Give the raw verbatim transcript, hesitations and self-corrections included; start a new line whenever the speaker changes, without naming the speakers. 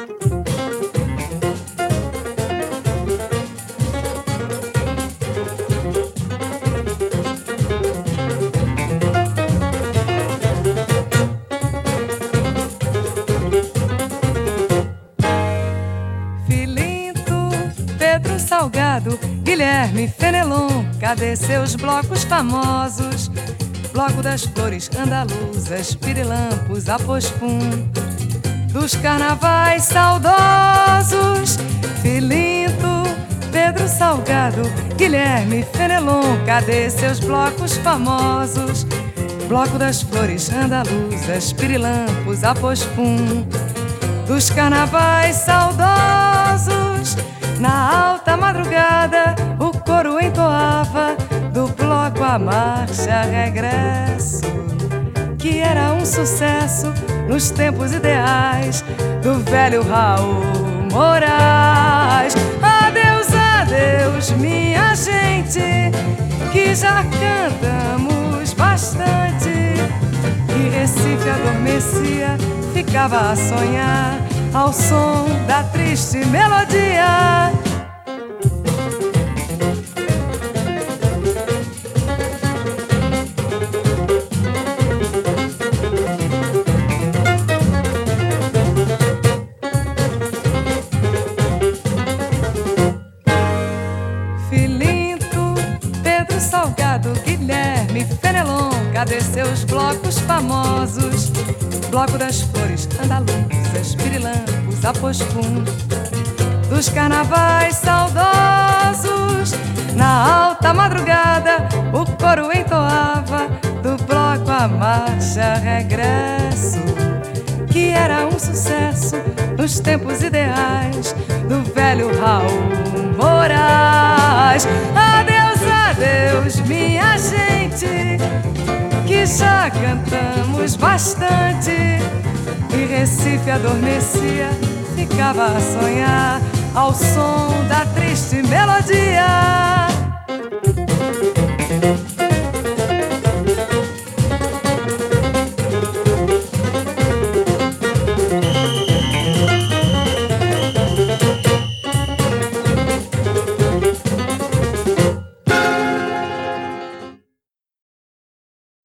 Salgado, Guilherme Fenelon, cadê seus blocos famosos? Bloco das flores andaluzas, pirilampos, apospum, dos carnavais saudosos. Filinto, Pedro Salgado, Guilherme Fenelon, cadê seus blocos famosos? Bloco das flores andaluzas, pirilampos, apospum, dos carnavais saudosos. Na alta madrugada, o coro entoava do bloco a marcha regresso, que era um sucesso nos tempos ideais do velho Raul Moraes. Adeus, adeus, minha gente, que já cantamos bastante. E Recife adormecia, ficava a sonhar ao som da triste melodia. Filinto, Pedro Salgado, Guilherme Fenelon, cadê seus blocos famosos? Bloco das flores andaluzas, pirilampos, apospum, dos carnavais saudosos. Na alta madrugada, o coro entoava do bloco a marcha regresso, que era um sucesso nos tempos ideais do velho Raul Moraes. Adeus, adeus, minha gente, que já cantamos bastante. E Recife adormecia, ficava a sonhar ao som da triste melodia.